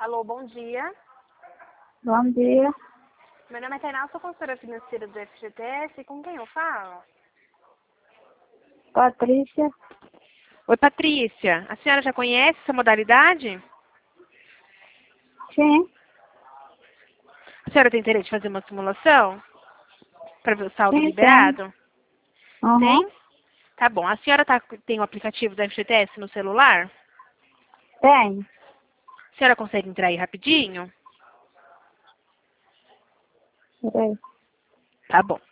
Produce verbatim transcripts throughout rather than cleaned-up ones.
Alô, bom dia. Bom dia, Meu nome é Tainá, sou consultora financeira do F G T S. Com quem eu falo? Patrícia. Oi, Patrícia. A senhora já conhece essa modalidade? Sim, A senhora tem interesse de fazer uma simulação? Para ver o saldo sim, tem. liberado? Uhum. Tem? Tá bom. A senhora tá, tem o aplicativo do F G T S no celular? Tem. A senhora consegue entrar aí rapidinho? Peraí. Tá bom.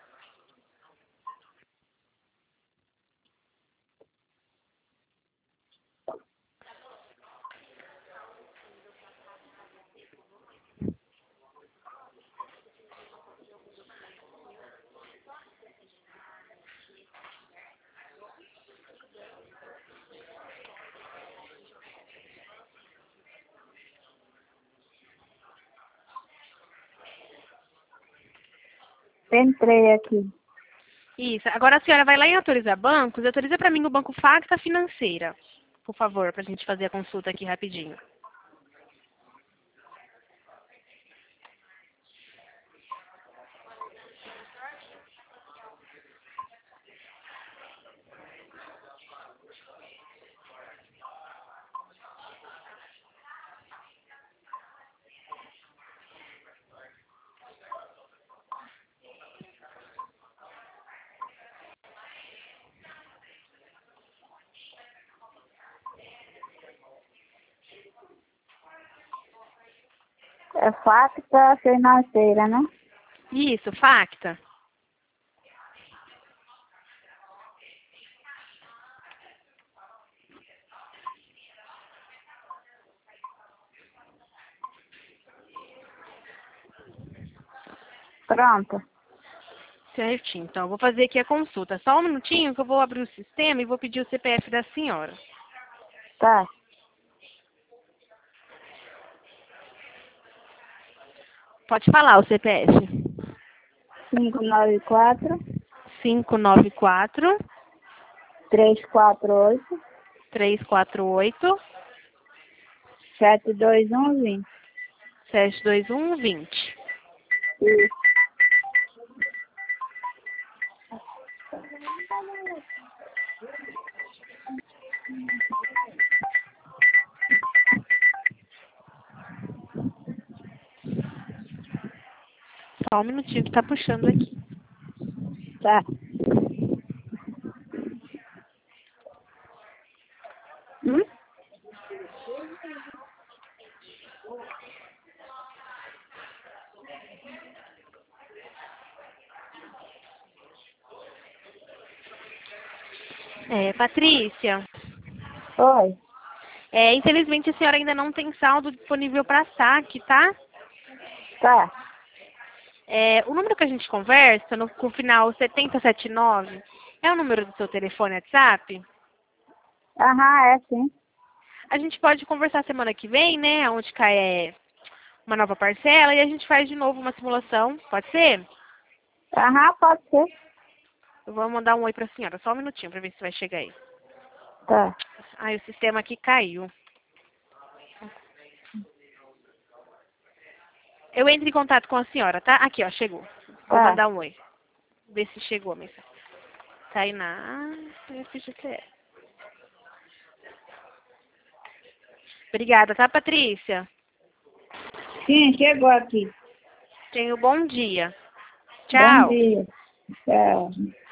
Entrei aqui. Isso. Agora a senhora vai lá em autorizar bancos e autoriza para mim o banco Facta Financeira. Por favor, para a gente fazer a consulta aqui rapidinho. É Facta Financeira, né? Isso, Facta. Pronto. Certinho. Então, eu vou fazer aqui a consulta. Só um minutinho que eu vou abrir o sistema e vou pedir o C P F da senhora. Tá. Pode falar o C P F. cinco nove quatro, cinco nove quatro, três quatro oito, três quatro oito, sete dois um vinte. sete dois um vinte. Isso. Só um minutinho que tá puxando aqui. Tá. Hum? É, Patrícia, Oi. é, infelizmente a senhora ainda não tem saldo disponível para saque, tá? Tá. É, o número que a gente conversa, no, com o final setenta e setenta e nove, é o número do seu telefone WhatsApp? Aham, é sim. A gente pode conversar semana que vem, né? Onde cai é, uma nova parcela e a gente faz de novo uma simulação. Pode ser? Aham, pode ser. Eu vou mandar um oi pra senhora. Só um minutinho pra ver se vai chegar aí. Tá. Ai, o sistema aqui caiu. Eu entro em contato com a senhora, tá? Aqui, ó, chegou. Vou Tá. mandar um oi. Ver se chegou a mensagem. Tainá, F G T S. Obrigada, tá, Patrícia? Sim, chegou aqui. Tenha um bom dia. Bom Tchau. dia. Tchau.